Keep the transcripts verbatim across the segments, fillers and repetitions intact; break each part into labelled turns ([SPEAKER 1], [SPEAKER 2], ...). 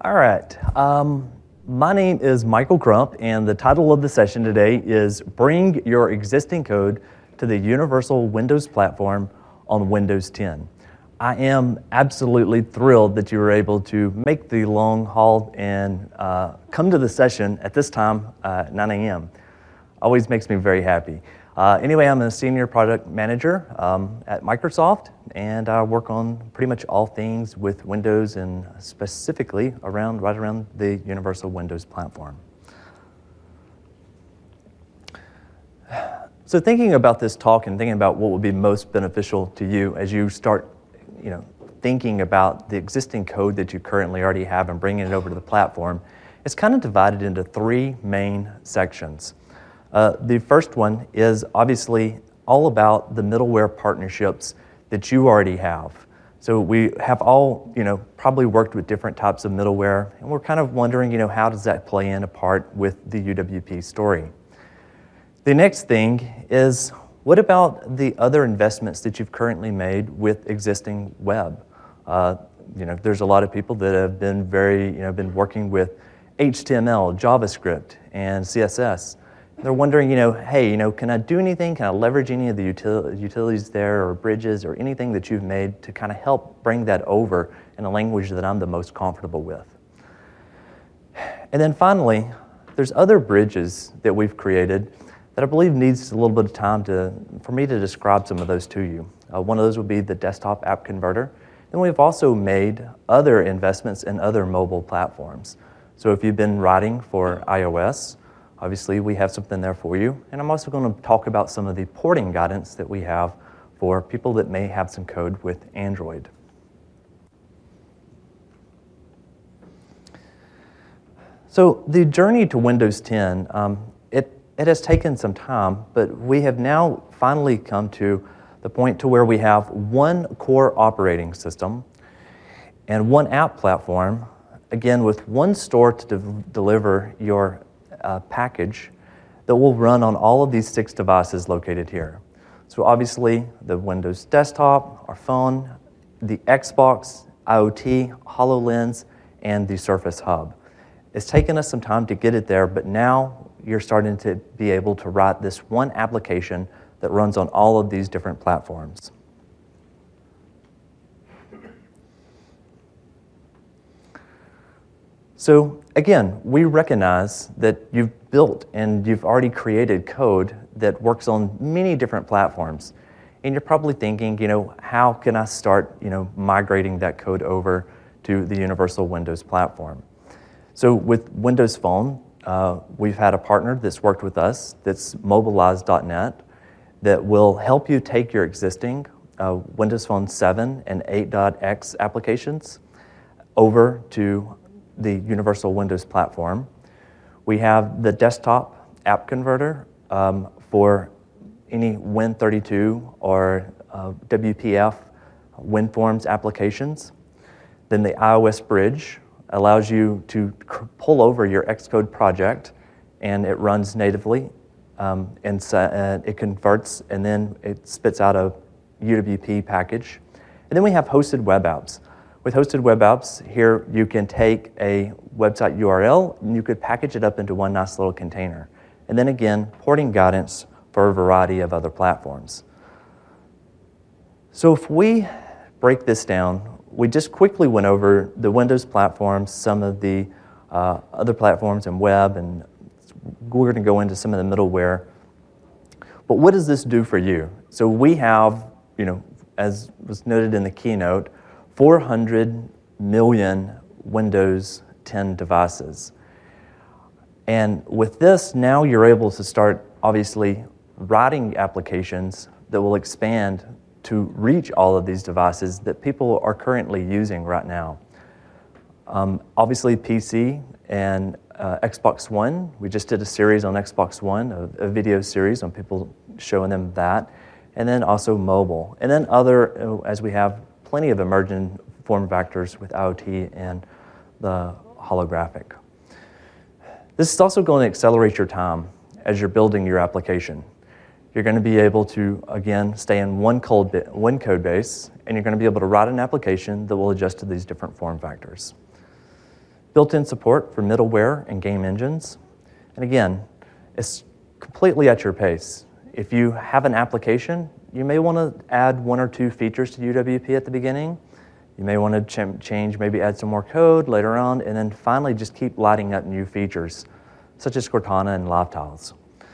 [SPEAKER 1] All right. Um, my name is Michael Crump, and the title of the session today is Bring Your Existing Code to the Universal Windows Platform on Windows ten. I am absolutely thrilled that you were able to make the long haul and uh, come to the session at this time, uh, nine a.m. Always makes me very happy. Uh, anyway, I'm a senior product manager um, at Microsoft, and I work on pretty much all things with Windows and specifically around right around the Universal Windows Platform. So thinking about this talk and thinking about what would be most beneficial to you as you start, you know, thinking about the existing code that you currently already have and bringing it over to the platform, it's kind of divided into three main sections. Uh, the first one is obviously all about the middleware partnerships that you already have. So we have all, you know, probably worked with different types of middleware, and we're kind of wondering, you know, how does that play in a part with the U W P story? The next thing is, what about the other investments that you've currently made with existing web? Uh, you know, there's a lot of people that have been very, you know, been working with H T M L, JavaScript, and C S S. They're wondering, you know, hey, you know, can I do anything? Can I leverage any of the util- utilities there or bridges or anything that you've made to kind of help bring that over in a language that I'm the most comfortable with? And then finally, there's other bridges that we've created that I believe needs a little bit of time to, for me to describe some of those to you. Uh, one of those would be the desktop app converter. And we've also made other investments in other mobile platforms. So if you've been writing for iOS, obviously, we have something there for you. And I'm also going to talk about some of the porting guidance that we have for people that may have some code with Android. So the journey to Windows ten, um, it, it has taken some time, but we have now finally come to the point to where we have one core operating system and one app platform, again, with one store to de- deliver your Uh, package that will run on all of these six devices located here. So obviously the Windows desktop, our phone, the Xbox, IoT, HoloLens, and the Surface Hub. It's taken us some time to get it there, but now you're starting to be able to write this one application that runs on all of these different platforms. So again, we recognize that you've built and you've already created code that works on many different platforms. And you're probably thinking, you know, how can I start, you know, migrating that code over to the Universal Windows Platform? So with Windows Phone, uh, we've had a partner that's worked with us, that's Mobilize dot net, that will help you take your existing uh, Windows Phone seven and eight dot x applications over to the Universal Windows Platform. We have the desktop app converter um, for any Win thirty-two or uh, W P F WinForms applications. Then the iOS bridge allows you to c- pull over your Xcode project, and it runs natively, um, and so, uh, it converts, and then it spits out a U W P package. And then we have hosted web apps. With hosted web apps, here you can take a website U R L and you could package it up into one nice little container. And then again, porting guidance for a variety of other platforms. So if we break this down, we just quickly went over the Windows platforms, some of the uh, other platforms and web, and we're going to go into some of the middleware. But what does this do for you? So we have, you know, as was noted in the keynote, four hundred million Windows ten devices. And with this, now you're able to start, obviously, writing applications that will expand to reach all of these devices that people are currently using right now. Um, obviously, P C and uh, Xbox One. We just did a series on Xbox One, a, a video series on people showing them that. And then also mobile. And then other, as we have plenty of emerging form factors with IoT and the holographic. This is also going to accelerate your time as you're building your application. You're going to be able to, again, stay in one code, one code base, and you're going to be able to write an application that will adjust to these different form factors. built-in support for middleware and game engines. And again, it's completely at your pace. If you have an application, you may want to add one or two features to U W P at the beginning. You may want to ch- change, maybe add some more code later on, and then finally just keep lighting up new features, such as Cortana and LiveTiles.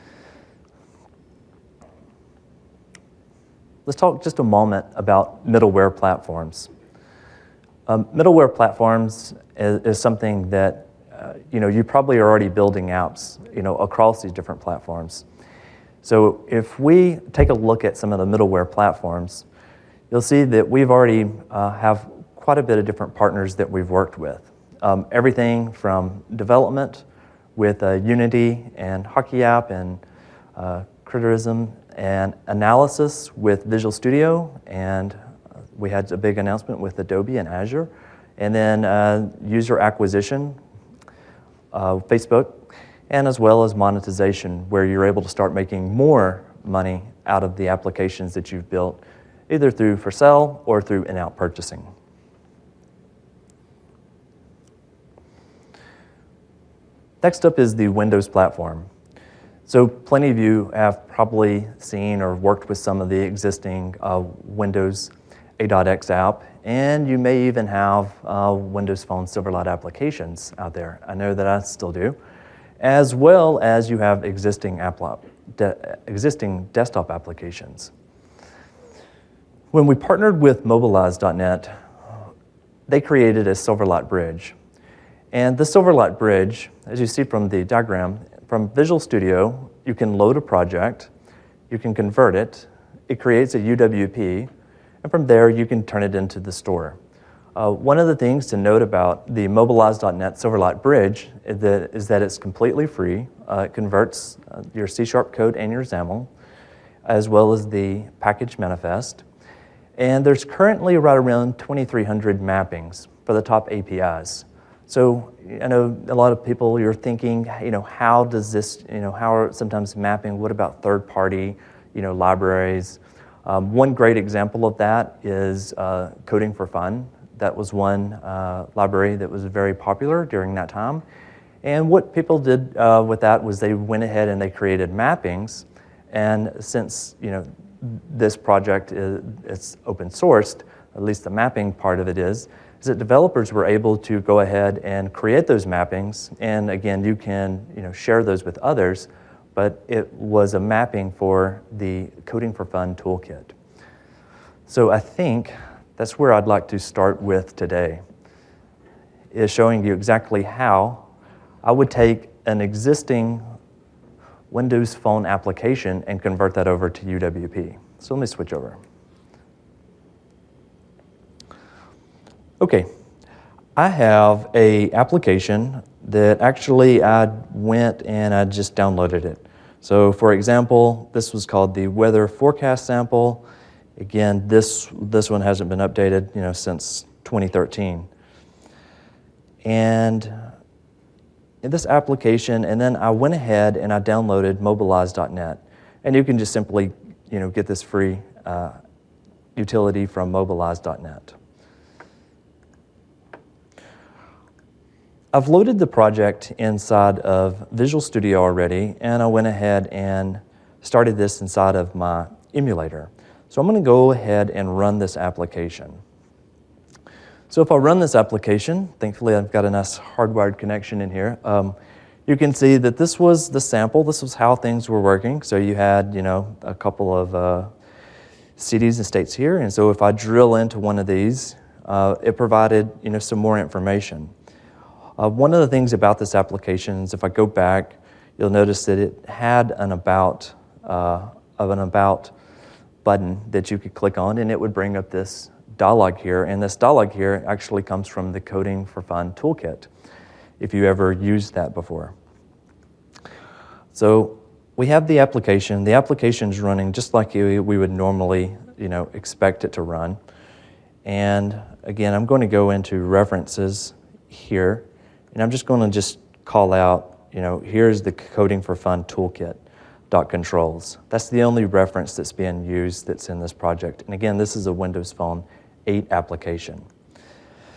[SPEAKER 1] Let's talk just a moment about middleware platforms. Um, middleware platforms is, is something that uh, you know you probably are already building apps you know across these different platforms. So if we take a look at some of the middleware platforms, you'll see that we've already uh, have quite a bit of different partners that we've worked with. Um, everything from development with uh, Unity and Hockey App and uh, Critterism, and analysis with Visual Studio, and we had a big announcement with Adobe and Azure, and then uh, user acquisition, uh, Facebook, and as well as monetization, where you're able to start making more money out of the applications that you've built, either through for sale or through in-app purchasing. Next up is the Windows platform. So plenty of you have probably seen or worked with some of the existing uh, Windows eight X app, and you may even have uh, Windows Phone Silverlight applications out there. I know that I still do, as well as you have existing, app de- existing desktop applications. When we partnered with Mobilize dot net, they created a Silverlight bridge. And the Silverlight bridge, as you see from the diagram, from Visual Studio, you can load a project, you can convert it, it creates a U W P, and from there you can turn it into the store. Uh, one of the things to note about the Mobilize dot net Silverlight bridge is that, is that it's completely free. Uh, it converts uh, your C Sharp code and your XAML, as well as the package manifest. And there's currently right around twenty-three hundred mappings for the top A P Is. So I know a lot of people, you're thinking, you know, how does this, you know, how are sometimes mapping, what about third-party, you know, libraries? Um, one great example of that is uh, Coding for Fun. That was one uh, library that was very popular during that time. And what people did uh, with that was they went ahead and they created mappings. And since, you know, this project is it's open sourced, at least the mapping part of it is, is that developers were able to go ahead and create those mappings, and again, you can you know share those with others, but it was a mapping for the Coding for Fun toolkit. So I think that's where I'd like to start with today, is showing you exactly how I would take an existing Windows Phone application and convert that over to U W P. So let me switch over. Okay, I have a application that actually I went and I just downloaded it. So for example, this was called the weather forecast sample. Again, this this one hasn't been updated, you know, since twenty thirteen. And in this application, and then I went ahead and I downloaded Mobilize dot net. And you can just simply, you know, get this free uh, utility from Mobilize dot net. I've loaded the project inside of Visual Studio already, and I went ahead and started this inside of my emulator. So I'm going to go ahead and run this application. So if I run this application, thankfully I've got a nice hardwired connection in here, um, you can see that this was the sample. This was how things were working. So you had, you know, a couple of uh, cities and states here, and so if I drill into one of these, uh, it provided, you know, some more information. Uh, one of the things about this application is if I go back, you'll notice that it had an about, uh, of an about button that you could click on, and it would bring up this dialog here. And this dialog here actually comes from the Coding for Fun toolkit, if you ever used that before. So we have the application. The application's running just like you, we would normally, you know, expect it to run. And again, I'm going to go into references here. And I'm just going to just call out, you know, here's the Coding for Fun toolkit dot controls. That's the only reference that's being used that's in this project. And again, this is a Windows Phone eight application.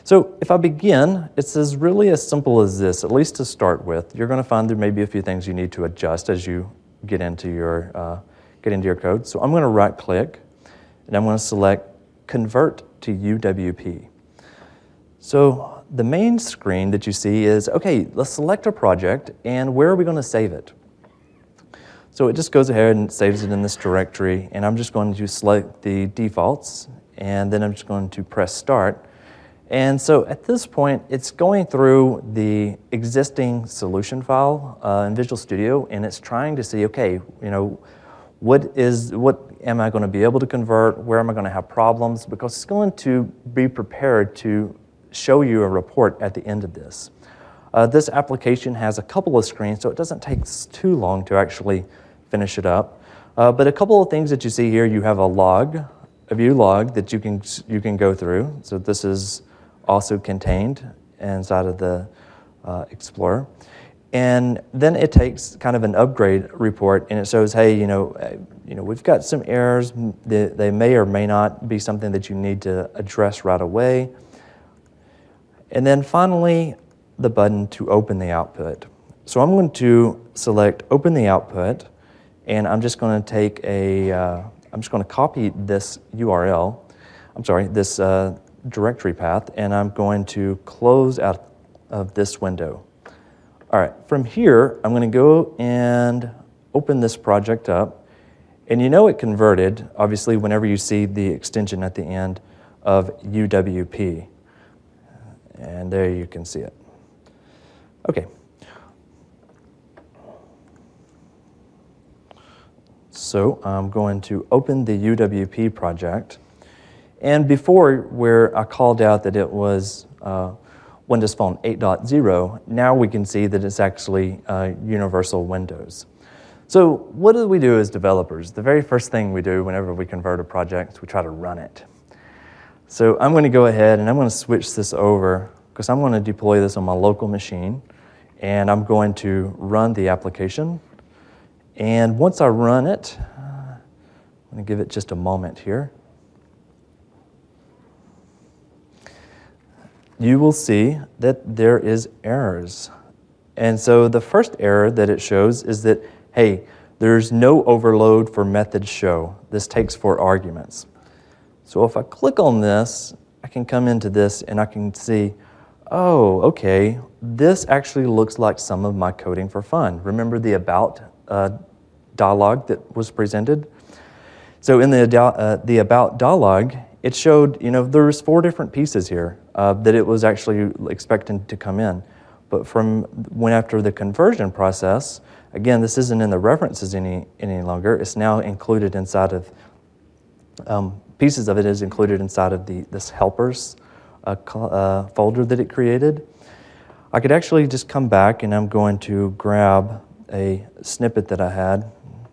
[SPEAKER 1] So if I begin, it's as really as simple as this, at least to start with. You're going to find there may be a few things you need to adjust as you get into your, uh, get into your code. So I'm going to right-click, and I'm going to select Convert to U W P. So the main screen that you see is, okay, let's select a project, and where are we going to save it? So it just goes ahead and saves it in this directory, and I'm just going to select the defaults, and then I'm just going to press Start. And so at this point, it's going through the existing solution file uh, in Visual Studio, and it's trying to see, okay, you know, what is what am I going to be able to convert? Where am I going to have problems? Because it's going to be prepared to show you a report at the end of this. Uh, this application has a couple of screens, so it doesn't take too long to actually finish it up. Uh, but a couple of things that you see here, you have a log, a view log that you can you can go through. So this is also contained inside of the uh, Explorer. And then it takes kind of an upgrade report, and it shows, hey, you know, uh, you know, we've got some errors. They, they may or may not be something that you need to address right away. And then finally, the button to open the output. So I'm going to select Open the Output, and I'm just going to take a, uh, I'm just going to copy this U R L, I'm sorry, this uh, directory path, and I'm going to close out of this window. All right, from here, I'm going to go and open this project up, and you know it converted, obviously, whenever you see the extension at the end of U W P. And there you can see it. Okay. So I'm going to open the U W P project. And before, where I called out that it was uh, Windows Phone eight point oh, now we can see that it's actually uh, Universal Windows. So what do we do as developers? The very first thing we do whenever we convert a project is we try to run it. So I'm going to go ahead and I'm going to switch this over because I'm going to deploy this on my local machine, and I'm going to run the application. And once I run it, I'm going to give it just a moment here. You will see that there is errors. And so the first error that it shows is that, hey, there's no overload for method show. This takes four arguments. So if I click on this, I can come into this and I can see, oh, okay, this actually looks like some of my coding for fun. Remember the about uh, dialog that was presented? So in the, uh, the about dialog, it showed, you know, there was four different pieces here uh, that it was actually expecting to come in. But from when after the conversion process, again, this isn't in the references any, any longer. It's now included inside of, um, pieces of it is included inside of the this helpers uh, uh, folder that it created. I could actually just come back and I'm going to grab a snippet that I had,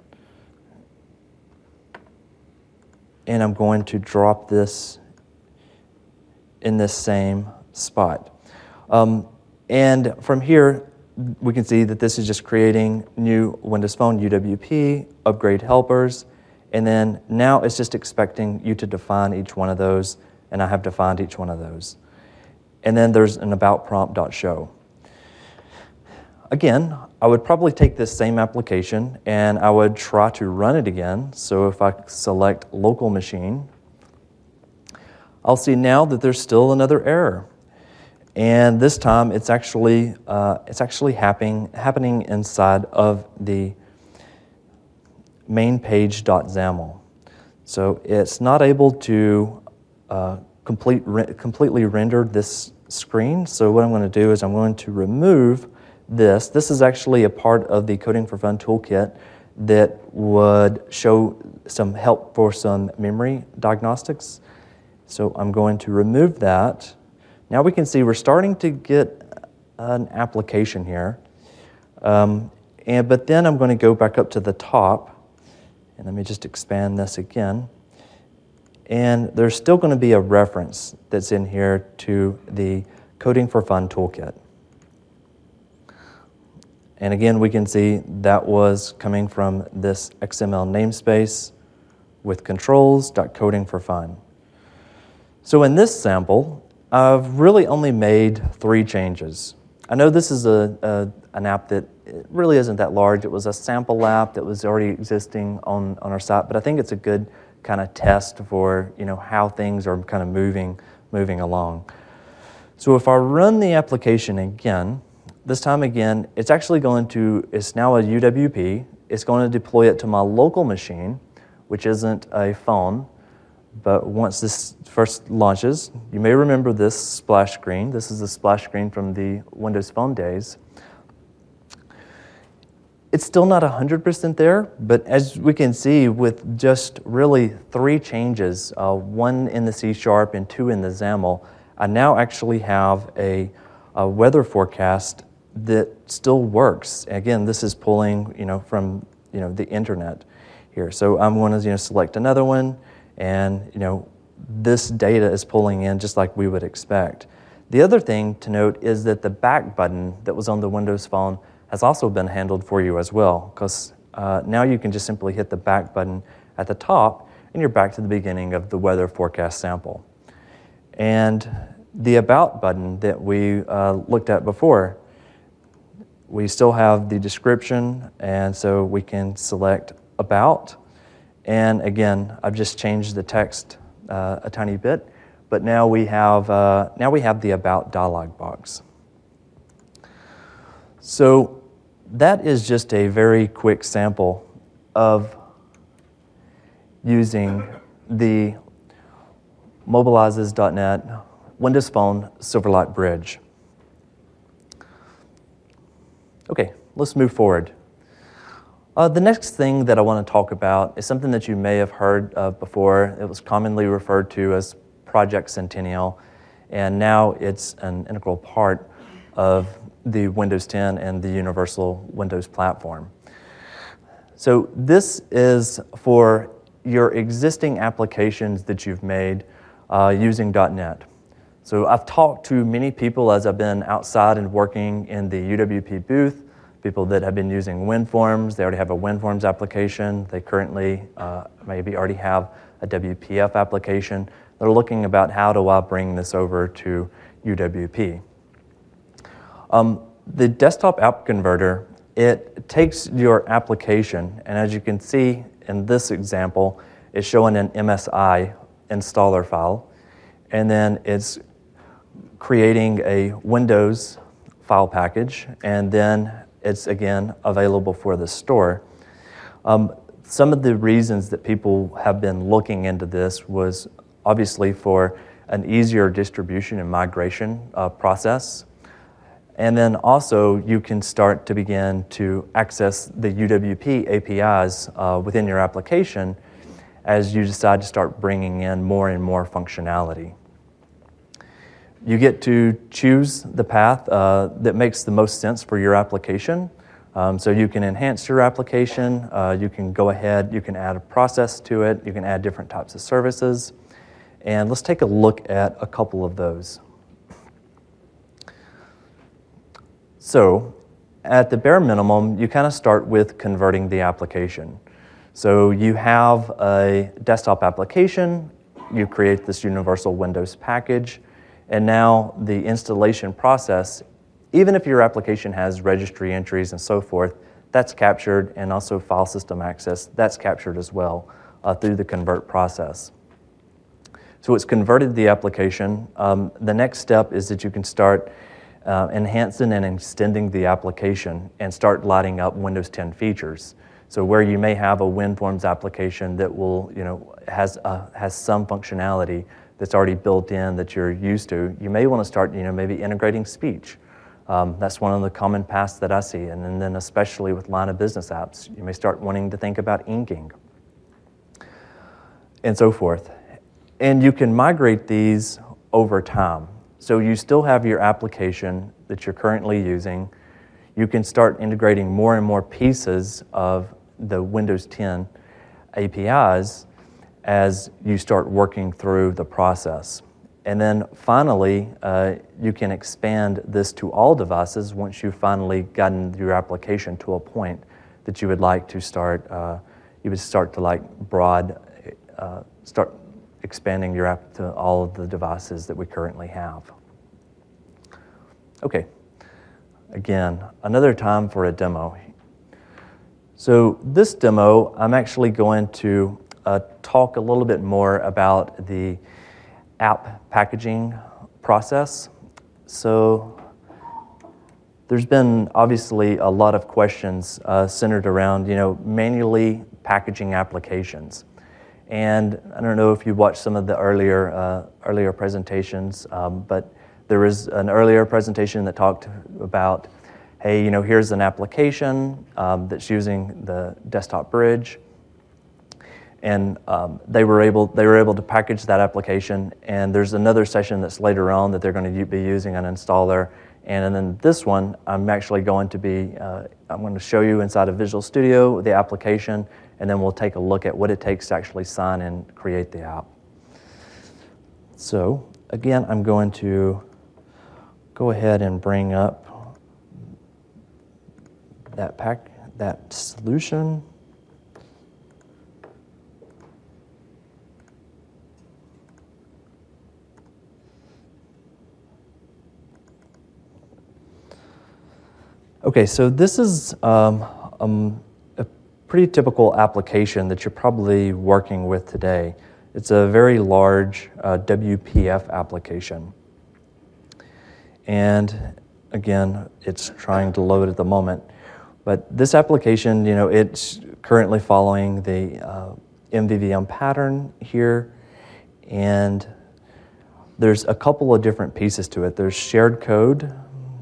[SPEAKER 1] and I'm going to drop this in this same spot. Um, and from here, we can see that this is just creating new Windows Phone U W P, upgrade helpers, and then now it's just expecting you to define each one of those, and I have defined each one of those. And then there's an about prompt.show. Again, I would probably take this same application and I would try to run it again. So if I select local machine, I'll see now that there's still another error. And this time it's actually uh, it's actually happening happening inside of the main page.xaml. So it's not able to uh, complete re- completely render this screen. So what I'm going to do is I'm going to remove this. This is actually a part of the Coding for Fun toolkit that would show some help for some memory diagnostics. So I'm going to remove that. Now we can see we're starting to get an application here. Um, and but then I'm going to go back up to the top, and let me just expand this again. And there's still going to be a reference that's in here to the Coding for Fun toolkit. And again, we can see that was coming from this X M L namespace with controls.coding for fun. So in this sample, I've really only made three changes. I know this is a, a an app that it really isn't that large. It was a sample app that was already existing on, on our site, but I think it's a good kind of test for, you know, how things are kind of moving moving along. So if I run the application again, this time again, it's actually going to, it's now a U W P. It's going to deploy it to my local machine, which isn't a phone. But once this first launches, you may remember this splash screen. This is the splash screen from the Windows Phone days. It's still not one hundred percent there, but as we can see, with just really three changes, uh, one in the C Sharp and two in the XAML, I now actually have a, a weather forecast that still works. Again, this is pulling, you know, from, you know, the internet here. So I'm going to, you know, select another one, and, you know, this data is pulling in just like we would expect. The other thing to note is that the back button that was on the Windows Phone has also been handled for you as well, because uh, now you can just simply hit the back button at the top, and you're back to the beginning of the weather forecast sample. And the About button that we uh, looked at before, we still have the description, and so we can select About. And again, I've just changed the text uh, a tiny bit, but now we have uh, now we have the About dialog box. So that is just a very quick sample of using the Mobilizes dot net Windows Phone Silverlight Bridge. Okay, let's move forward. Uh, the next thing that I want to talk about is something that you may have heard of before. It was commonly referred to as Project Centennial, and now it's an integral part of the Windows ten and the Universal Windows Platform. So this is for your existing applications that you've made uh, using .NET. So I've talked to many people as I've been outside and working in the U W P booth, people that have been using WinForms. They already have a WinForms application. They currently uh, maybe already have a W P F application. They're looking about how do I bring this over to U W P. Um, the desktop app converter, it takes your application, and as you can see in this example, it's showing an M S I installer file, and then it's creating a Windows file package, and then it's again available for the store. Um, some of the reasons that people have been looking into this was obviously for an easier distribution and migration uh, process. And then also you can start to begin to access the U W P A P Is uh, within your application as you decide to start bringing in more and more functionality. You get to choose the path uh, that makes the most sense for your application. Um, so you can enhance your application, uh, you can go ahead, you can add a process to it, you can add different types of services. And let's take a look at a couple of those. So at the bare minimum, you kind of start with converting the application. So you have a desktop application, you create this Universal Windows package, and now the installation process, even if your application has registry entries and so forth, that's captured, and also file system access, that's captured as well uh, through the convert process. So it's converted the application. Um, the next step is that you can start uh, enhancing and extending the application and start lighting up Windows ten features. So where you may have a WinForms application that will, you know, has uh, has some functionality that's already built in that you're used to, you may want to start, you know, maybe integrating speech. Um, that's one of the common paths that I see, and, and then especially with line of business apps, you may start wanting to think about inking and so forth. And you can migrate these over time. So you still have your application that you're currently using. You can start integrating more and more pieces of the Windows ten A P Is as you start working through the process. And then finally, uh, you can expand this to all devices once you've finally gotten your application to a point that you would like to start, uh, you would start to like broad, uh, start expanding your app to all of the devices that we currently have. Okay, again, another time for a demo. So this demo, I'm actually going to uh, talk a little bit more about the app packaging process. So there's been obviously a lot of questions uh, centered around, you know, manually packaging applications. And I don't know if you watched some of the earlier uh, earlier presentations, um, but there was an earlier presentation that talked about, hey, you know, here's an application um, that's using the desktop bridge, and um, they were able they were able to package that application. And there's another session that's later on that they're going to be using an installer. And then this one, I'm actually going to be uh, I'm going to show you inside of Visual Studio the application, and then we'll take a look at what it takes to actually sign and create the app. So again, I'm going to go ahead and bring up that pack, that solution. Okay, so this is um, um, a pretty typical application that you're probably working with today. It's a very large uh, W P F application. And again, it's trying to load at the moment. But this application, you know, it's currently following the uh, M V V M pattern here. And there's a couple of different pieces to it. There's shared code,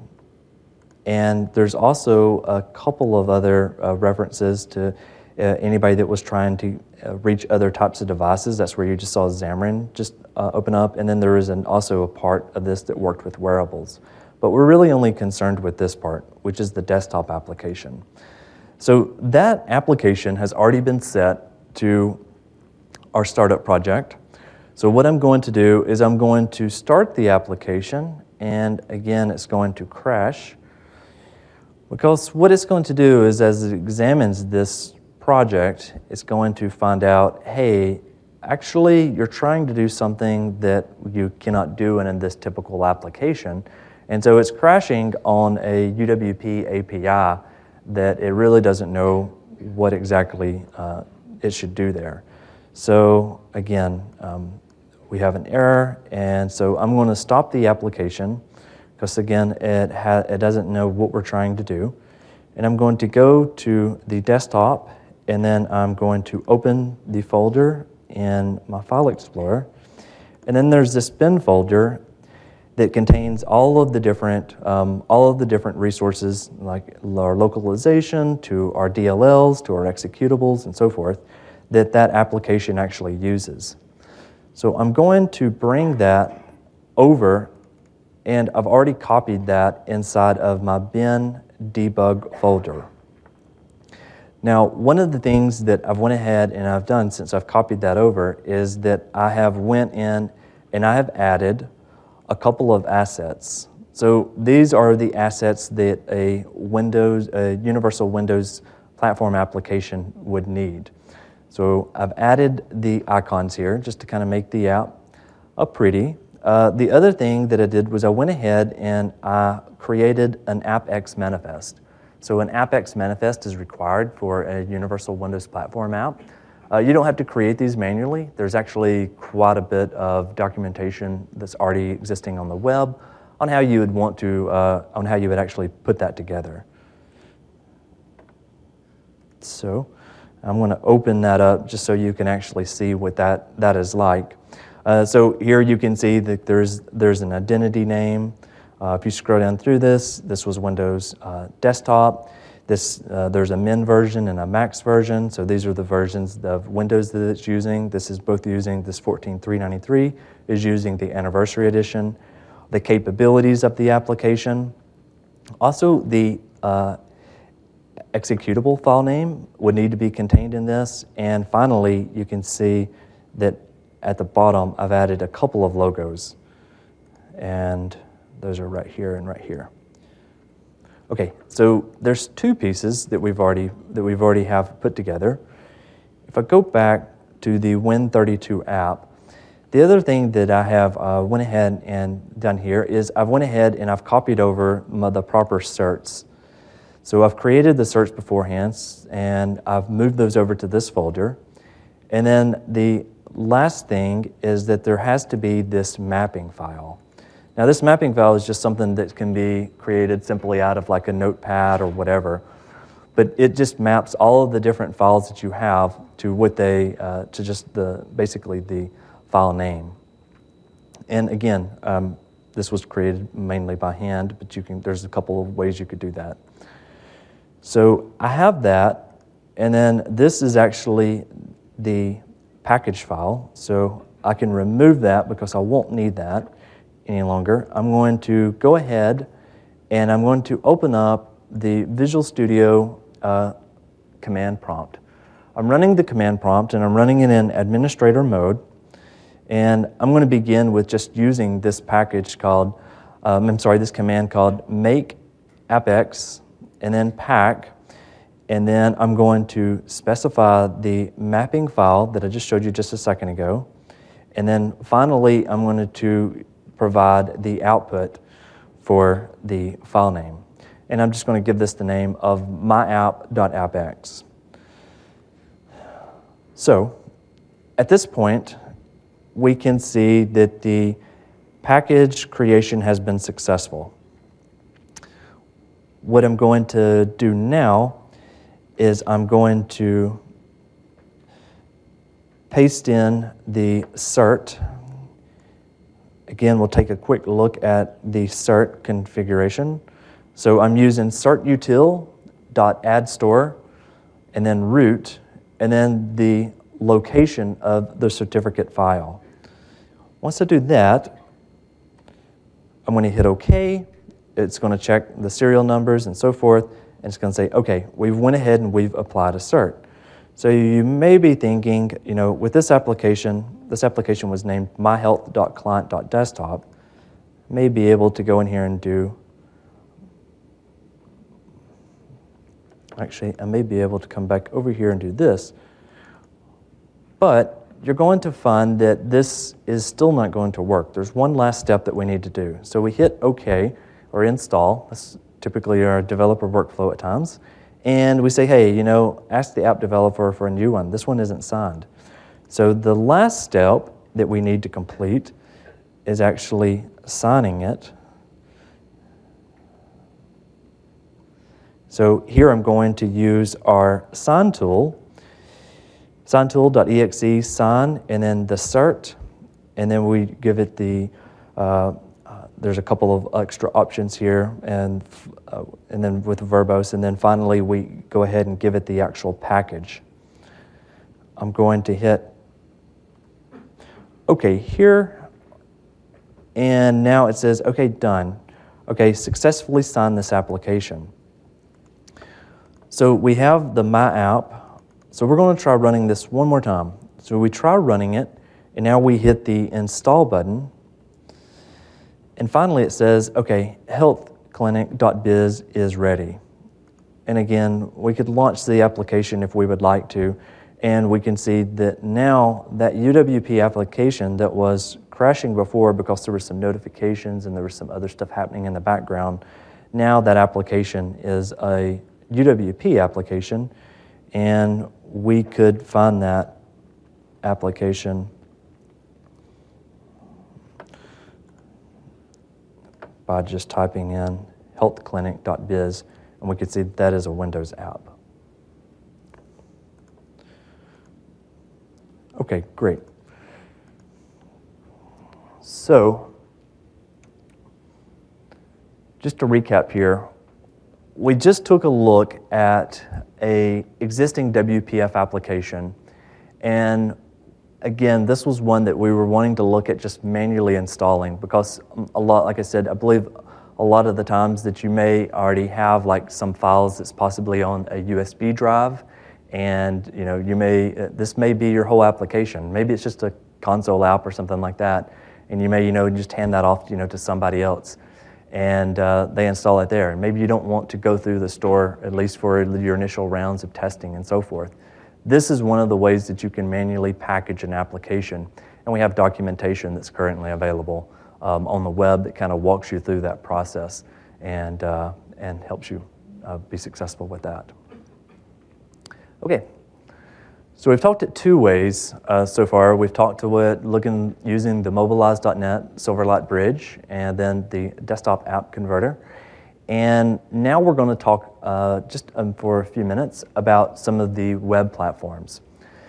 [SPEAKER 1] and there's also a couple of other uh, references to uh, anybody that was trying to uh, reach other types of devices. That's where you just saw Xamarin just uh, open up. And then there is an, also a part of this that worked with wearables. But we're really only concerned with this part, which is the desktop application. So that application has already been set to our startup project. So what I'm going to do is I'm going to start the application, and again, it's going to crash. Because what it's going to do is, as it examines this project, it's going to find out, hey, actually, you're trying to do something that you cannot do in, in this typical application. And so it's crashing on a U W P A P I that it really doesn't know what exactly uh, it should do there. So again, um, we have an error, and so I'm going to stop the application because again, it, ha- it doesn't know what we're trying to do. And I'm going to go to the desktop, and then I'm going to open the folder in my File Explorer. And then there's this bin folder that contains all of the different um, all of the different resources, like our localization, to our D L Ls, to our executables, and so forth, that that application actually uses. So I'm going to bring that over, and I've already copied that inside of my bin debug folder. Now, one of the things that I've went ahead and I've done since I've copied that over is that I have went in and I have added a couple of assets. So these are the assets that a Windows, a universal Windows platform application would need. So I've added the icons here just to kind of make the app uh, pretty. Uh, the other thing that I did was I went ahead and I created an AppX manifest. So an AppX manifest is required for a universal Windows platform app. Uh, you don't have to create these manually. There's actually quite a bit of documentation that's already existing on the web on how you would want to, uh, on how you would actually put that together. So I'm going to open that up just so you can actually see what that, that is like. Uh, so here you can see that there's, there's an identity name. Uh, if you scroll down through this, this was Windows uh, Desktop. This, uh, there's a Min version and a Max version, so these are the versions of Windows that it's using. This is both using this fourteen three ninety-three, is using the Anniversary Edition. The capabilities of the application. Also, the uh, executable file name would need to be contained in this. And finally, you can see that at the bottom, I've added a couple of logos. And those are right here and right here. Okay, so there's two pieces that we've already that we've already have put together. If I go back to the Win thirty-two app, The other thing that I have uh, went ahead and done here is I've went ahead and I've copied over my, the proper certs. So I've created the certs beforehand, and I've moved those over to this folder. And then the last thing is that there has to be this mapping file. Now this mapping file is just something that can be created simply out of like a notepad or whatever, but it just maps all of the different files that you have to what they, uh, to just the, basically the file name. And again, um, this was created mainly by hand, but you can, there's a couple of ways you could do that. So I have that, and then this is actually the package file. So I can remove that because I won't need that any longer. I'm going to go ahead and I'm going to open up the Visual Studio uh, command prompt. I'm running the command prompt and I'm running it in administrator mode. And I'm going to begin with just using this package called, um, I'm sorry, this command called make appx and then pack. And then I'm going to specify the mapping file that I just showed you just a second ago. And then finally, I'm going to provide the output for the file name. And I'm just going to give this the name of myapp.appx. So at this point, we can see that the package creation has been successful. What I'm going to do now is I'm going to paste in the cert. Again, we'll take a quick look at the cert configuration. So I'm using certutil.addstore and then root, and then the location of the certificate file. Once I do that, I'm going to hit OK. It's going to check the serial numbers and so forth, and it's going to say, okay, we've went ahead and we've applied a cert. So you may be thinking, you know, with this application, this application was named myhealth.client.desktop, may be able to go in here and do, actually, I may be able to come back over here and do this, but you're going to find that this is still not going to work. There's one last step that we need to do. So we hit OK, or install. That's typically our developer workflow at times. And we say, hey, you know, ask the app developer for a new one. This one isn't signed. So the last step that we need to complete is actually signing it. So here I'm going to use our sign tool, signtool.exe, sign, and then the cert, and then we give it the, uh, uh, there's a couple of extra options here, and uh, and then with verbose, and then finally we go ahead and give it the actual package. I'm going to hit OK here, and now it says, OK, done. OK, successfully signed this application. So we have the My App. So we're going to try running this one more time. So we try running it, and now we hit the install button. And finally it says, okay, healthclinic.biz is ready. And again, we could launch the application if we would like to, and we can see that now that U W P application that was crashing before because there were some notifications and there was some other stuff happening in the background, now that application is a U W P application, and we could find that application by just typing in healthclinic.biz, and we could see that is a Windows app. Okay, great. So, just to recap here, we just took a look at a existing W P F application, and again, this was one that we were wanting to look at just manually installing, because a lot, like I said, I believe a lot of the times that you may already have like some files that's possibly on a U S B drive, and you know you may this may be your whole application. Maybe it's just a console app or something like that, and you may you know just hand that off you know to somebody else, and uh, they install it there. And maybe you don't want to go through the store, at least for your initial rounds of testing and so forth. This is one of the ways that you can manually package an application. and we have documentation that's currently available um, on the web that kind of walks you through that process and, uh, and helps you uh, be successful with that. Okay. So we've talked it two ways uh, so far. We've talked to it looking using the Mobilize dot net Silverlight Bridge and then the desktop app converter. And now we're going to talk uh, just um, for a few minutes about some of the web platforms.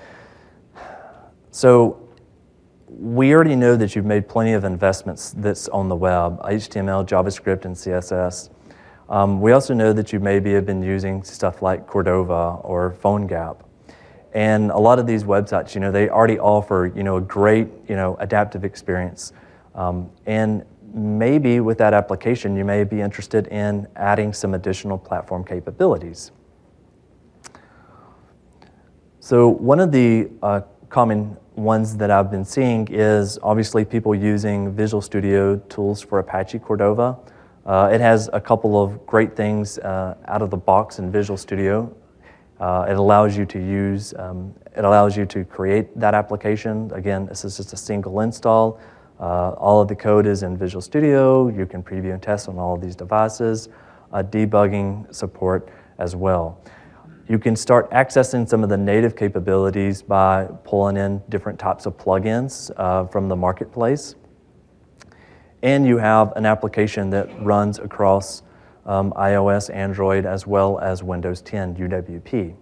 [SPEAKER 1] So we already know that you've made plenty of investments that's on the web, H T M L, JavaScript, and C S S. Um, we also know that you maybe have been using stuff like Cordova or PhoneGap. And a lot of these websites, you know, they already offer, you know, a great, you know, adaptive experience. Um, and maybe with that application, you may be interested in adding some additional platform capabilities. So one of the uh, common ones that I've been seeing is obviously people using Visual Studio tools for Apache Cordova. Uh, it has a couple of great things uh, out of the box in Visual Studio. Uh, it allows you to use, um, it allows you to create that application. Again, this is just a single install. Uh, all of the code is in Visual Studio. You can preview and test on all of these devices. Uh, debugging support as well. You can start accessing some of the native capabilities by pulling in different types of plugins uh, from the marketplace. And you have an application that runs across Um, iOS, Android, as well as Windows ten U W P.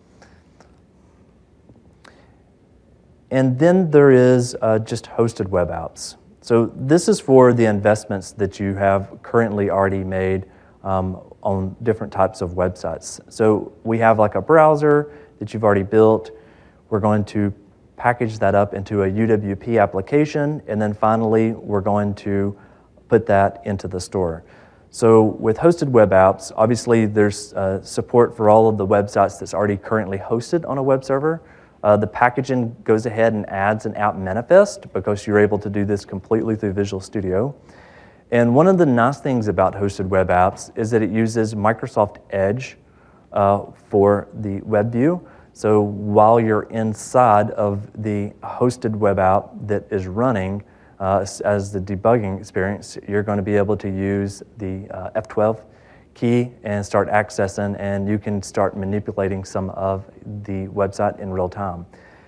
[SPEAKER 1] And then there is uh, just hosted web apps. So this is for the investments that you have currently already made um, on different types of websites. So we have like a browser that you've already built. We're going to package that up into a U W P application, and then finally we're going to put that into the store. So with hosted web apps, obviously there's uh, support for all of the websites that's already currently hosted on a web server. Uh, the packaging goes ahead and adds an app manifest because you're able to do this completely through Visual Studio. And one of the nice things about hosted web apps is that it uses Microsoft Edge uh, for the web view. So while you're inside of the hosted web app that is running, Uh, as the debugging experience, you're going to be able to use the uh, F twelve key and start accessing, and you can start manipulating some of the website in real time.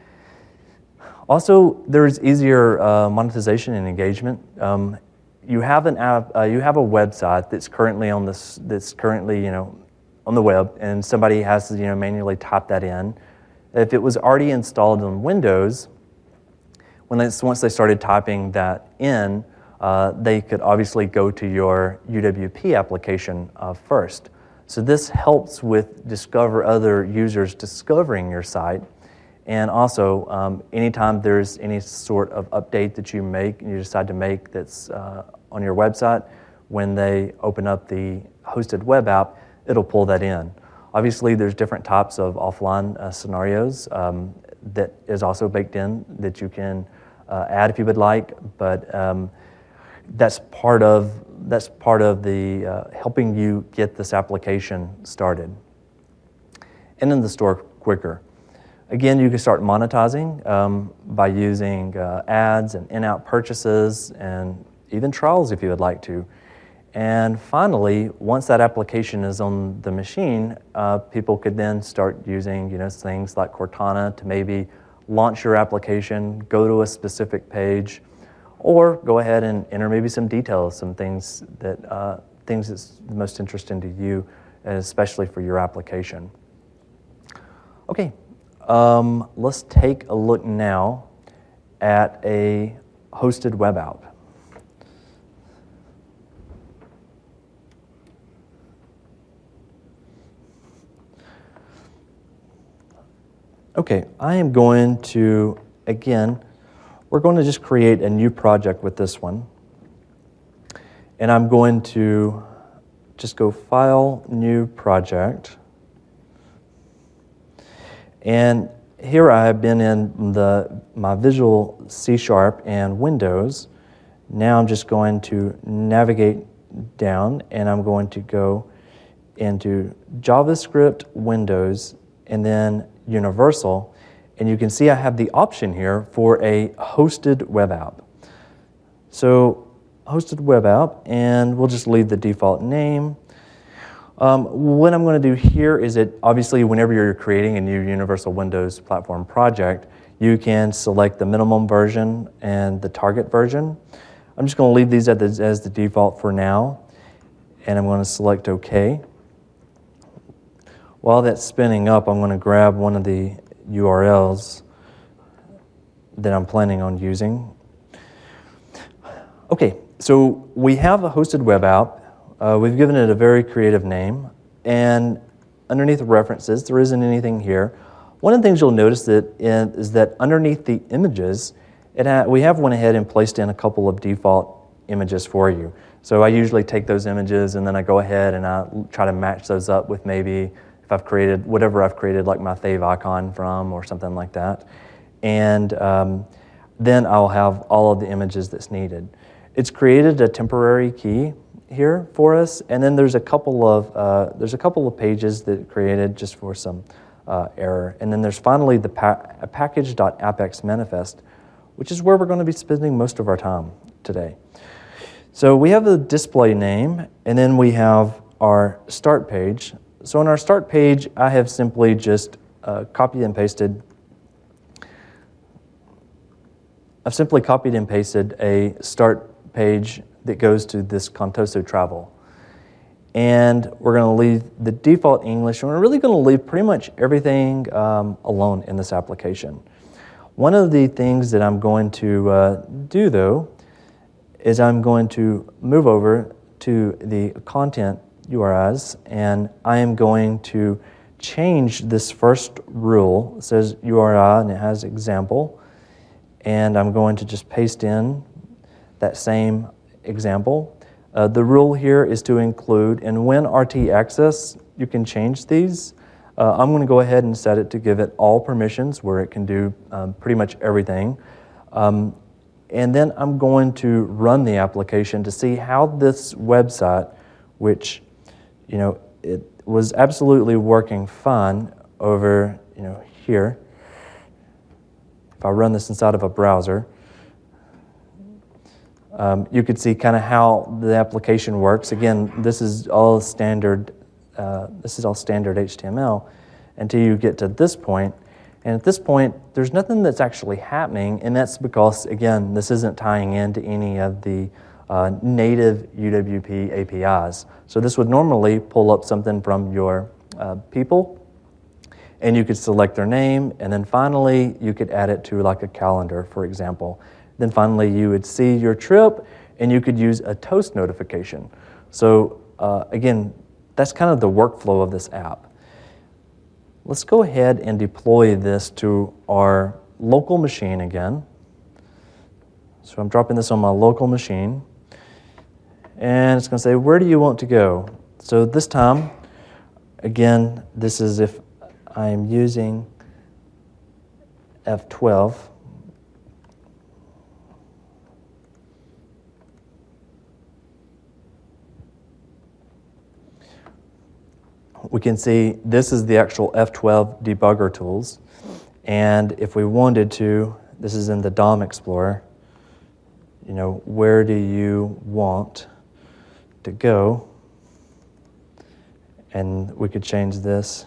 [SPEAKER 1] Also, there's easier uh, monetization and engagement. Um, you have an app, uh, you have a website that's currently on this, that's currently you know on the web, and somebody has to you know manually type that in. If it was already installed on Windows, When they, once they started typing that in, uh, they could obviously go to your U W P application uh, first. So this helps with discover other users discovering your site. And also, um, anytime there's any sort of update that you make and you decide to make that's uh, on your website, when they open up the hosted web app, it'll pull that in. Obviously, there's different types of offline uh, scenarios um, that is also baked in that you can uh, add if you would like, but um, that's part of that's part of the uh, helping you get this application started and in the store quicker. Again, you can start monetizing um, by using uh, ads and in-app purchases and even trials if you would like to. And finally, once that application is on the machine, uh, people could then start using you know things like Cortana to maybe launch your application, go to a specific page, or go ahead and enter maybe some details, some things that uh, things that's most interesting to you, especially for your application. Okay, um, let's take a look now at a hosted web app. Okay, I am going to, again, we're going to just create a new project with this one. And I'm going to just go File, New Project. And here I have been in the my Visual C Sharp and Windows. Now I'm just going to navigate down, and I'm going to go into JavaScript, Windows, and then Universal, And you can see I have the option here for a hosted web app. So hosted web app, and we'll just leave the default name. Um, what I'm going to do here is that obviously whenever you're creating a new Universal Windows Platform project, you can select the minimum version and the target version. I'm just going to leave these as the, as the default for now, and I'm going to select OK. While that's spinning up, I'm going to grab one of the U R Ls that I'm planning on using. Okay, so we have a hosted web app. Uh, we've given it a very creative name, and underneath the references, there isn't anything here. One of the things you'll notice that in, is that underneath the images, it ha we have went ahead and placed in a couple of default images for you. So I usually take those images and then I go ahead and I try to match those up with maybe if I've created whatever I've created, like my Thave icon from or something like that. And um, then I'll have all of the images that's needed. It's created a temporary key here for us, and then there's a couple of uh, there's a couple of pages that it created just for some uh, error. And then there's finally the pa package.apex manifest, which is where we're going to be spending most of our time today. So we have the display name, and then we have our start page. So on our start page, I have simply just uh, copied and pasted. I've simply copied and pasted a start page that goes to this Contoso travel. And we're going to leave the default English, and we're really going to leave pretty much everything um, alone in this application. One of the things that I'm going to uh, do, though, is I'm going to move over to the content U R Is, and I am going to change this first rule. It says U R I, and it has example, and I'm going to just paste in that same example. Uh, the rule here is to include, and when R T access, you can change these. Uh, I'm going to go ahead and set it to give it all permissions where it can do um, pretty much everything. Um, and then I'm going to run the application to see how this website, which, you know, it was absolutely working fine over, you know, here. If I run this inside of a browser, Um, you could see kind of how the application works. Again, this is all standard. Uh, this is all standard H T M L until you get to this point. And at this point, there's nothing that's actually happening, and that's because, again, this isn't tying into any of the uh, native U W P A P Is. So this would normally pull up something from your uh, people, and you could select their name, and then finally, you could add it to like a calendar, for example. Then finally, you would see your trip, and you could use a toast notification. So uh, again, that's kind of the workflow of this app. Let's go ahead and deploy this to our local machine again. So I'm dropping this on my local machine, and it's going to say, where do you want to go? So this time, again, this is if I'm using F twelve. We can see this is the actual F twelve debugger tools. And if we wanted to, this is in the D O M Explorer, you know, where do you want to go? And we could change this.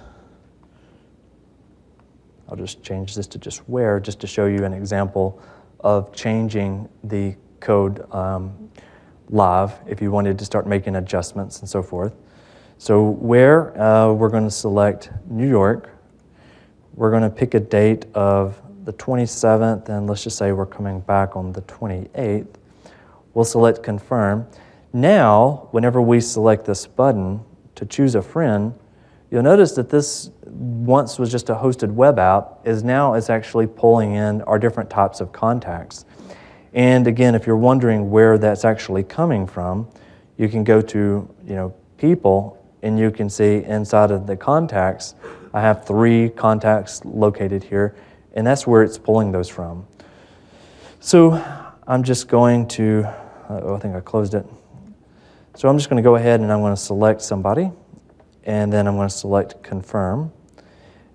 [SPEAKER 1] I'll just change this to just where, just to show you an example of changing the code um, live if you wanted to start making adjustments and so forth. So where, uh, we're going to select New York. We're going to pick a date of the twenty-seventh, and let's just say we're coming back on the twenty-eighth. We'll select confirm. Now, whenever we select this button to choose a friend, you'll notice that this once was just a hosted web app, is now it's actually pulling in our different types of contacts. And again, if you're wondering where that's actually coming from, you can go to, you know, people, and you can see inside of the contacts, I have three contacts located here, and that's where it's pulling those from. So I'm just going to, oh, I think I closed it. So I'm just going to go ahead and I'm going to select somebody, and then I'm going to select confirm.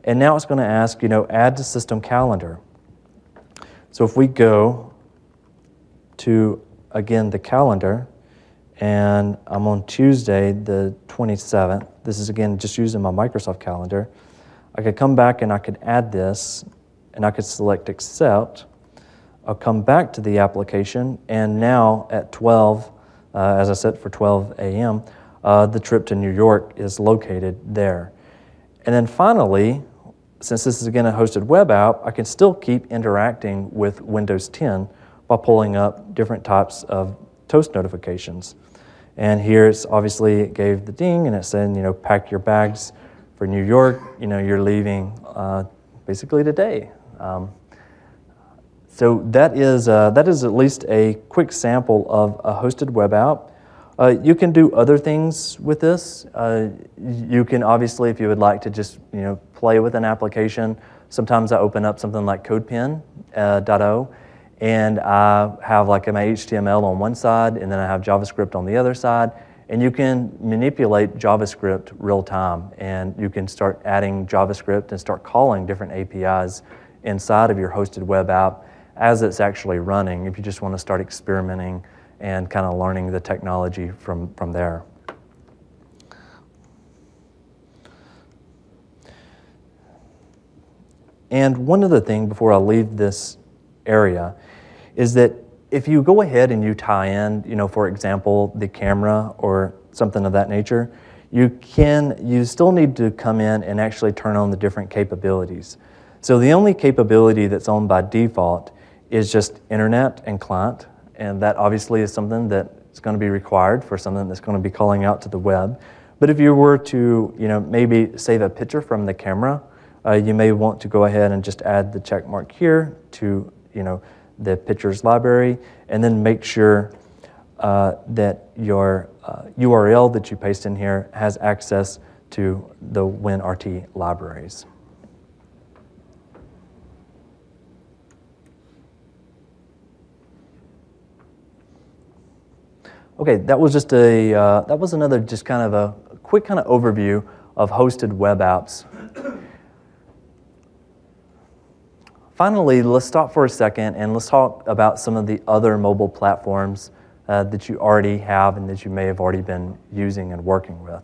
[SPEAKER 1] And now it's going to ask, you know, add to system calendar. So if we go to, again, the calendar, and I'm on Tuesday, the twenty-seventh. This is, again, just using my Microsoft calendar. I could come back and I could add this, and I could select accept. I'll come back to the application, and now at twelve, uh, as I said, for twelve a.m., uh, the trip to New York is located there. And then finally, since this is, again, a hosted web app, I can still keep interacting with Windows ten by pulling up different types of Toast notifications. And here it's obviously, it gave the ding, and it said, you know, pack your bags for New York. You know, you're leaving uh, basically today. Um, so that is uh, that is at least a quick sample of a hosted web app. Uh, you can do other things with this. Uh, you can obviously, if you would like to just, you know, play with an application, sometimes I open up something like CodePen uh, .o, and I have like my H T M L on one side, and then I have JavaScript on the other side, and you can manipulate JavaScript real time, and you can start adding JavaScript and start calling different A P Is inside of your hosted web app as it's actually running, if you just want to start experimenting and kind of learning the technology from, from there. And one other thing before I leave this area is that if you go ahead and you tie in, you know, for example, the camera or something of that nature, you can, you still need to come in and actually turn on the different capabilities. So the only capability that's on by default is just internet and client, and that obviously is something that's going to be required for something that's going to be calling out to the web. But if you were to, you know, maybe save a picture from the camera, uh, you may want to go ahead and just add the check mark here to, you know, the pictures library, and then make sure uh, that your uh, U R L that you paste in here has access to the WinRT libraries. Okay, that was just a uh, that was another just kind of a quick kind of overview of hosted web apps. Finally, let's stop for a second and let's talk about some of the other mobile platforms uh, that you already have and that you may have already been using and working with.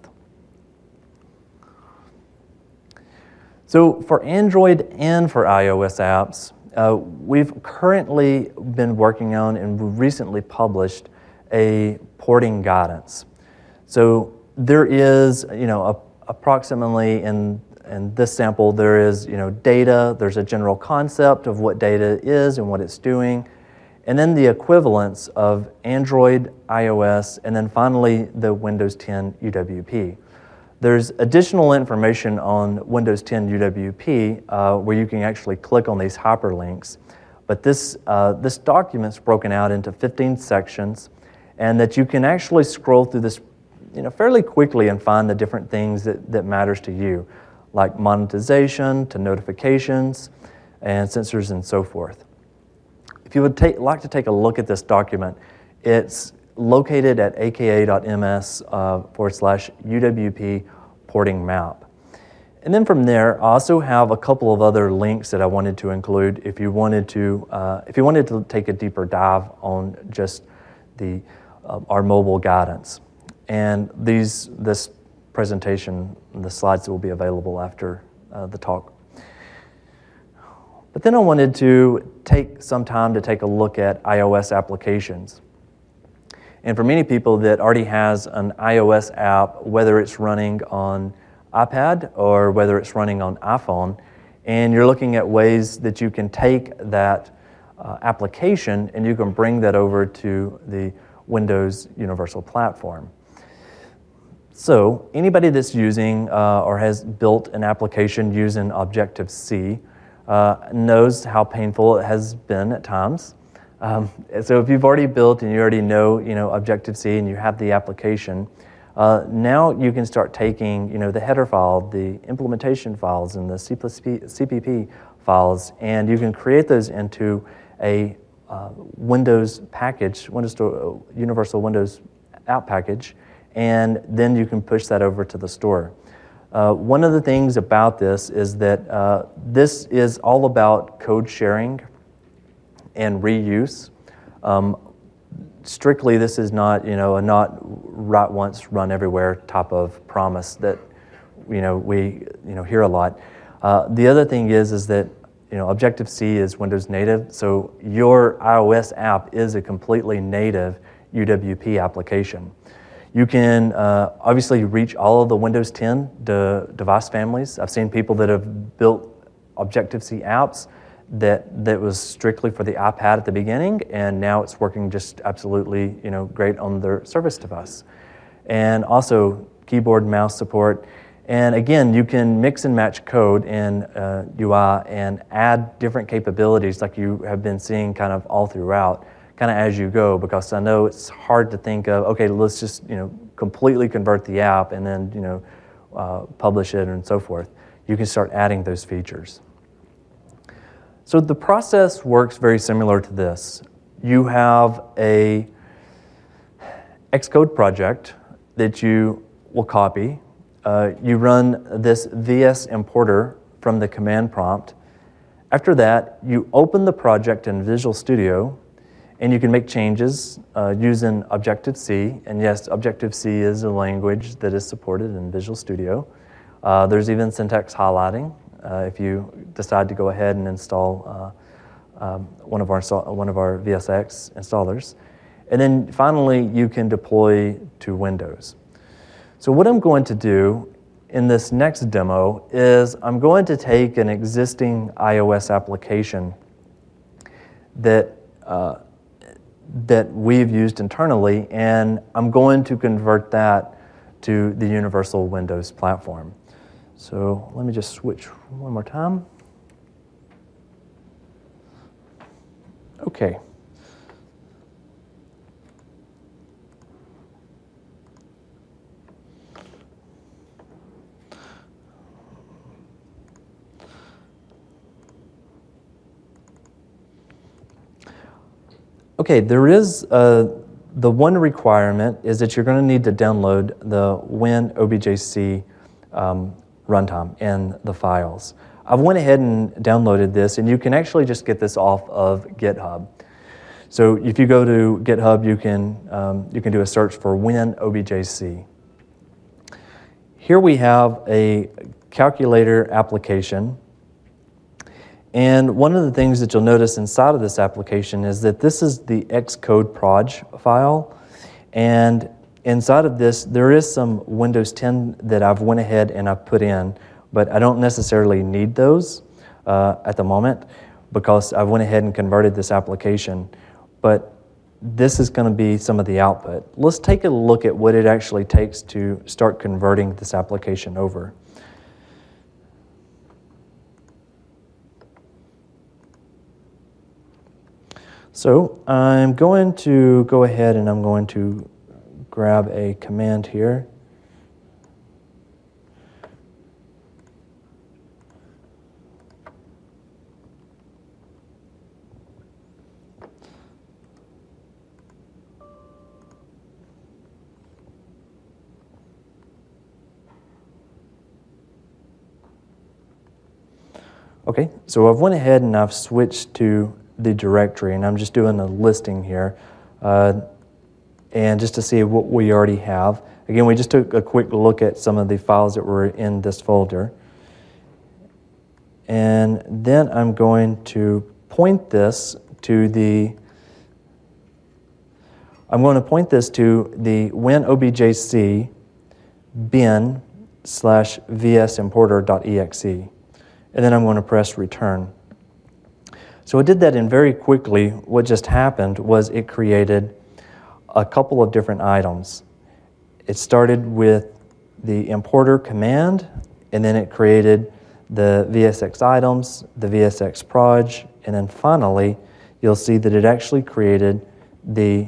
[SPEAKER 1] So for Android and for iOS apps, uh, we've currently been working on and we recently published a porting guidance. So there is, you know, a, approximately in in this sample, there is, you know, data, there's a general concept of what data is and what it's doing, and then the equivalents of Android, iOS, and then finally the Windows ten U W P. There's additional information on Windows ten U W P uh, where you can actually click on these hyperlinks, but this, uh, this document's broken out into fifteen sections, and that you can actually scroll through this, you know, fairly quickly and find the different things that, that matters to you, like monetization to notifications and sensors and so forth. If you would take, like to take a look at this document, it's located at aka.ms uh, forward slash UWP porting map. And then from there, I also have a couple of other links that I wanted to include if you wanted to, uh, if you wanted to take a deeper dive on just the uh, our mobile guidance. And these this presentation, the slides will be available after uh, the talk. But then I wanted to take some time to take a look at iOS applications. And for many people that already has an iOS app, whether it's running on iPad or whether it's running on iPhone, and you're looking at ways that you can take that uh, application and you can bring that over to the Windows Universal Platform. So anybody that's using uh, or has built an application using Objective-C uh, knows how painful it has been at times. Um, so if you've already built and you already know, you know, Objective-C and you have the application, uh, now you can start taking, you know, the header file, the implementation files, and the C plus P, C P P files, and you can create those into a uh, Windows package, Windows uh, Universal Windows app package, and then you can push that over to the store. Uh, one of the things about this is that uh, this is all about code sharing and reuse. Um, strictly, this is not, you know, a not write once, run everywhere type of promise that, you know, we, you know, hear a lot. Uh, the other thing is, is that, you know, Objective-C is Windows native, so your iOS app is a completely native U W P application. You can uh, obviously reach all of the Windows ten de device families. I've seen people that have built Objective-C apps that that was strictly for the iPad at the beginning, and now it's working just absolutely, you know, great on their Surface device. And also keyboard, mouse support. And again, you can mix and match code in uh, U I and add different capabilities like you have been seeing kind of all throughout, kind of as you go, because I know it's hard to think of, okay, let's just, you know, completely convert the app and then, you know, uh, publish it and so forth. You can start adding those features. So the process works very similar to this. You have a Xcode project that you will copy. Uh, you run this V S importer from the command prompt. After that, you open the project in Visual Studio, and you can make changes uh, using Objective-C. And yes, Objective-C is a language that is supported in Visual Studio. Uh, there's even syntax highlighting uh, if you decide to go ahead and install uh, um, one of our one of our V S X installers. And then finally, you can deploy to Windows. So what I'm going to do in this next demo is I'm going to take an existing iOS application that uh, that we've used internally, and I'm going to convert that to the Universal Windows platform. So let me just switch one more time. Okay. Okay, there is, uh, the one requirement is that you're going to need to download the WinObjC um, runtime in the files. I went ahead and downloaded this, and you can actually just get this off of GitHub. So if you go to GitHub, you can, um, you can do a search for WinObjC. Here we have a calculator application. And one of the things that you'll notice inside of this application is that this is the Xcode proj file. And inside of this, there is some Windows ten that I've went ahead and I've put in, but I don't necessarily need those uh, at the moment because I went ahead and converted this application. But this is going to be some of the output. Let's take a look at what it actually takes to start converting this application over. So I'm going to go ahead and I'm going to grab a command here. Okay, so I've went ahead and I've switched to the directory, and I'm just doing a listing here, uh, and just to see what we already have. Again, we just took a quick look at some of the files that were in this folder. And then I'm going to point this to the, I'm going to point this to the WinObjC bin slash vsimporter.exe. And then I'm going to press return. So I did that, and very quickly what just happened was it created a couple of different items. It started with the importer command, and then it created the V S X items, the V S X proj, and then finally you'll see that it actually created the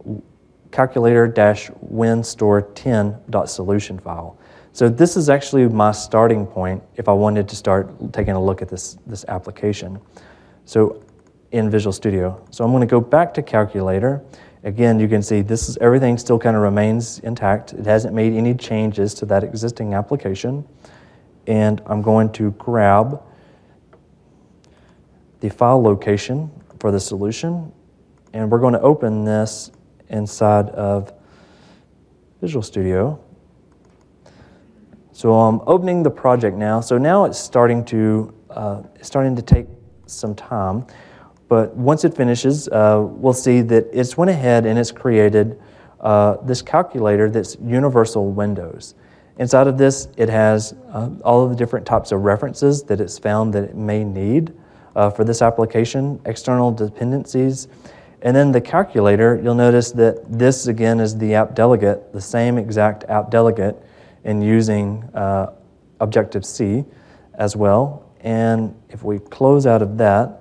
[SPEAKER 1] calculator-winstore ten.solution file. So this is actually my starting point if I wanted to start taking a look at this, this application. So in Visual Studio. So I'm going to go back to Calculator, Again, you can see this is everything still kind of remains intact. It hasn't made any changes to that existing application. And I'm going to grab the file location for the solution, and we're going to open this inside of Visual Studio. So I'm opening the project now. So now it's starting to uh, it's starting to take some time. But once it finishes, uh, we'll see that it's went ahead and it's created uh, this calculator that's universal Windows. Inside of this, it has uh, all of the different types of references that it's found that it may need uh, for this application, external dependencies. And then the calculator, you'll notice that this again is the app delegate, the same exact app delegate, and using uh, Objective-C as well. And if we close out of that,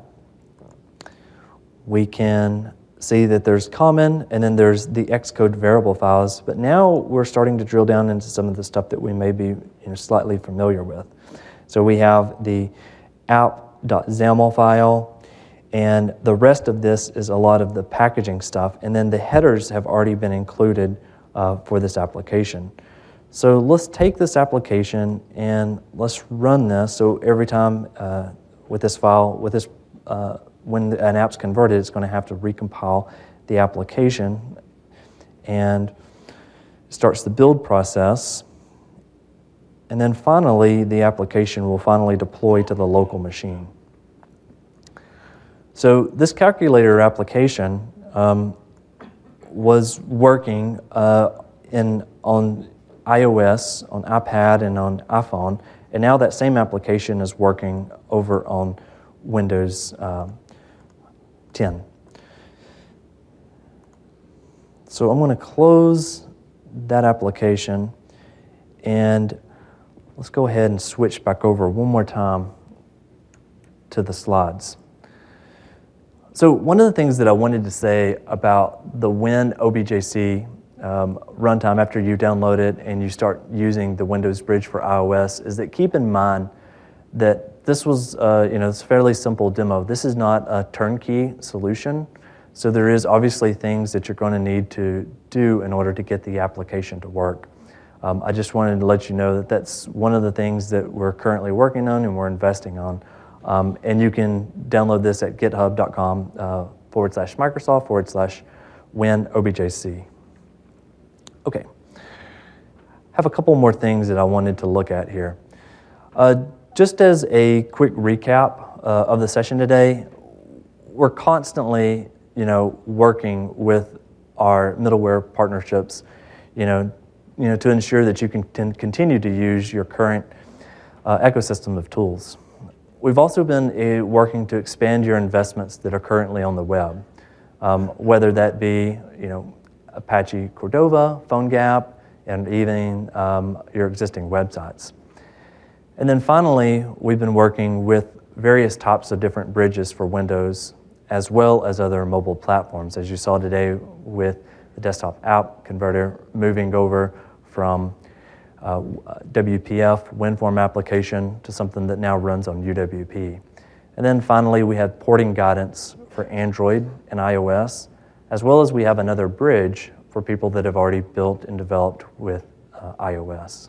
[SPEAKER 1] we can see that there's common, and then there's the Xcode variable files. But now we're starting to drill down into some of the stuff that we may be you know, slightly familiar with. So we have the app.xaml file, and the rest of this is a lot of the packaging stuff. And then the headers have already been included uh, for this application. So let's take this application and let's run this. So every time uh, with this file, with this uh, when an app's converted, it's going to have to recompile the application, and starts the build process. And then finally, the application will finally deploy to the local machine. So this calculator application um, was working uh, in on iOS, on iPad, and on iPhone, and now that same application is working over on Windows uh, ten. So I'm going to close that application, and let's go ahead and switch back over one more time to the slides. So one of the things that I wanted to say about the WinObjC um, runtime after you download it and you start using the Windows Bridge for iOS is that keep in mind that this was, uh, you know, it's a fairly simple demo. This is not a turnkey solution, so there is obviously things that you're going to need to do in order to get the application to work. Um, I just wanted to let you know that that's one of the things that we're currently working on and we're investing on. Um, and you can download this at github.com uh, forward slash Microsoft forward slash WinObjC. Okay, have a couple more things that I wanted to look at here. Uh, Just as a quick recap uh, of the session today, we're constantly, you know, working with our middleware partnerships, you know, you know, to ensure that you can t- continue to use your current uh, ecosystem of tools. We've also been uh, working to expand your investments that are currently on the web, um, whether that be, you know, Apache Cordova, PhoneGap, and even um, your existing websites. And then finally, we've been working with various types of different bridges for Windows, as well as other mobile platforms, as you saw today with the desktop app converter moving over from uh, W P F, WinForm application, to something that now runs on U W P. And then finally, we had porting guidance for Android and iOS, as well as we have another bridge for people that have already built and developed with uh, iOS.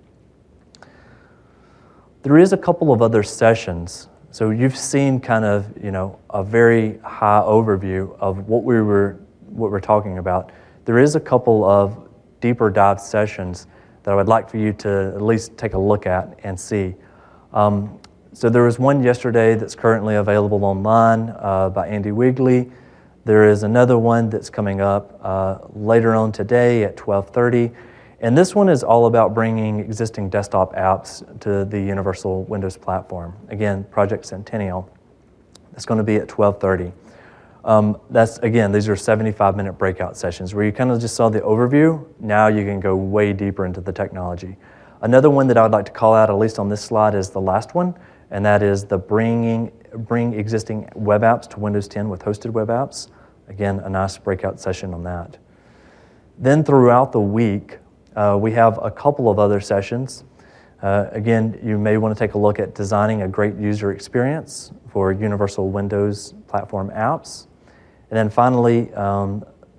[SPEAKER 1] There is a couple of other sessions. So you've seen kind of, you know, a very high overview of what we were what we're talking about. There is a couple of deeper dive sessions that I would like for you to at least take a look at and see. Um, so there was one yesterday that's currently available online uh, by Andy Wigley. There is another one that's coming up uh, later on today at twelve thirty. And this one is all about bringing existing desktop apps to the Universal Windows platform. Again, Project Centennial. It's going to be at twelve thirty. Um, that's, again, these are seventy-five minute breakout sessions where you kind of just saw the overview. Now you can go way deeper into the technology. Another one that I would like to call out, at least on this slide, is the last one, and that is the bringing bring existing web apps to Windows ten with hosted web apps. Again, a nice breakout session on that. Then throughout the week, uh, we have a couple of other sessions. Uh, again, you may want to take a look at designing a great user experience for Universal Windows platform apps. And then finally, um,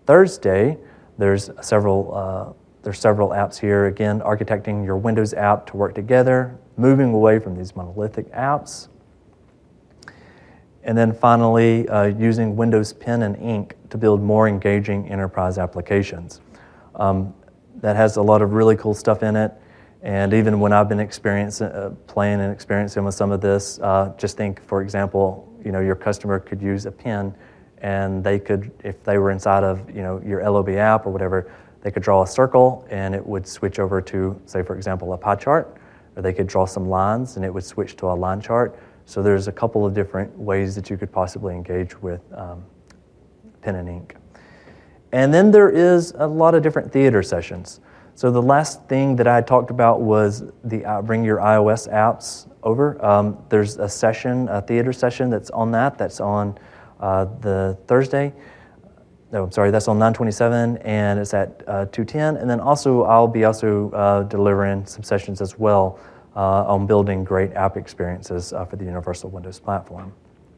[SPEAKER 1] Thursday, there's several uh, there's several apps here. Again, architecting your Windows app to work together, moving away from these monolithic apps. And then finally, uh, using Windows Pen and Ink to build more engaging enterprise applications. Um, that has a lot of really cool stuff in it. And even when I've been experiencing, uh, playing and experiencing with some of this, uh, just think, for example, you know, your customer could use a pen, and they could, if they were inside of, you know, your L O B app or whatever, they could draw a circle, and it would switch over to, say, for example, a pie chart, or they could draw some lines, and it would switch to a line chart. So there's a couple of different ways that you could possibly engage with um, pen and ink. And then there is a lot of different theater sessions. So the last thing that I talked about was the uh, bring your iOS apps over. Um, there's a session, a theater session that's on that. That's on uh, the Thursday. No, I'm sorry, that's on nine twenty-seven, and it's at uh, two ten. And then also, I'll be also uh, delivering some sessions as well uh, on building great app experiences uh, for the Universal Windows platform.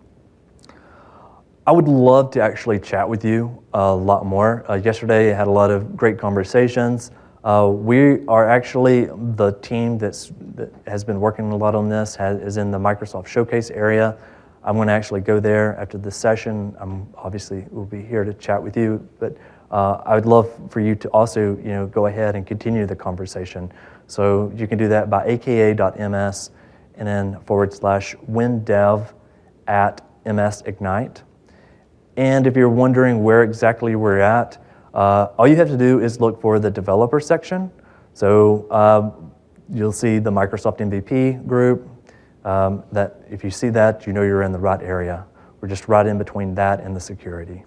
[SPEAKER 1] I would love to actually chat with you a lot more. Uh, yesterday, I had a lot of great conversations. Uh, we are actually, the team that's, that has been working a lot on this has, is in the Microsoft Showcase area. I'm going to actually go there after this session. I'm obviously will be here to chat with you, but uh, I would love for you to also, you know, go ahead and continue the conversation. So you can do that by aka.ms and then forward slash windev at msignite. And if you're wondering where exactly we're at, uh, all you have to do is look for the developer section. So uh, you'll see the Microsoft M V P group. Um, that if you see that, you know you're in the right area. We're just right in between that and the security.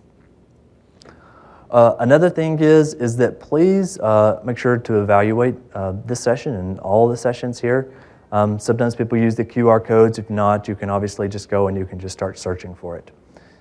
[SPEAKER 1] Uh, another thing is, is that please uh, make sure to evaluate uh, this session and all the sessions here. Um, sometimes people use the Q R codes. If not, you can obviously just go and you can just start searching for it.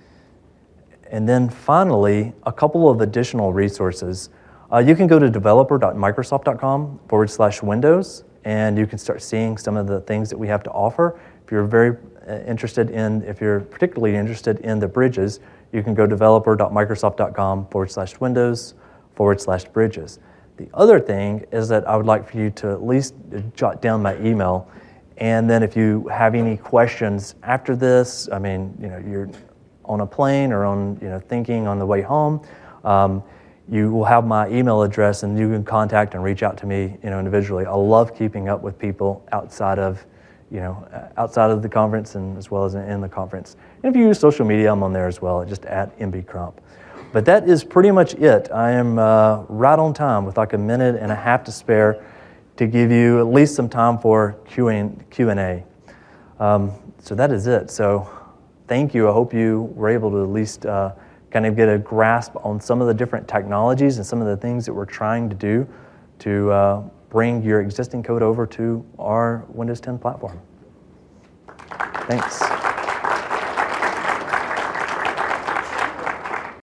[SPEAKER 1] And then finally, a couple of additional resources. Uh, you can go to developer.microsoft.com forward slash Windows, and you can start seeing some of the things that we have to offer. If you're very interested in, if you're particularly interested in the bridges, you can go developer.microsoft.com forward slash Windows forward slash bridges. The other thing is that I would like for you to at least jot down my email, and then if you have any questions after this, I mean, you know, you're on a plane or on, you know, thinking on the way home, um, you will have my email address, and you can contact and reach out to me, you know, individually. I love keeping up with people outside of, you know, outside of the conference and as well as in the conference. And if you use social media, I'm on there as well, just at M B Crump. But that is pretty much it. I am uh, right on time with like a minute and a half to spare to give you at least some time for Q and A. Um, so that is it. So thank you. I hope you were able to at least uh, kind of get a grasp on some of the different technologies and some of the things that we're trying to do to uh, bring your existing code over to our Windows ten platform. Thanks.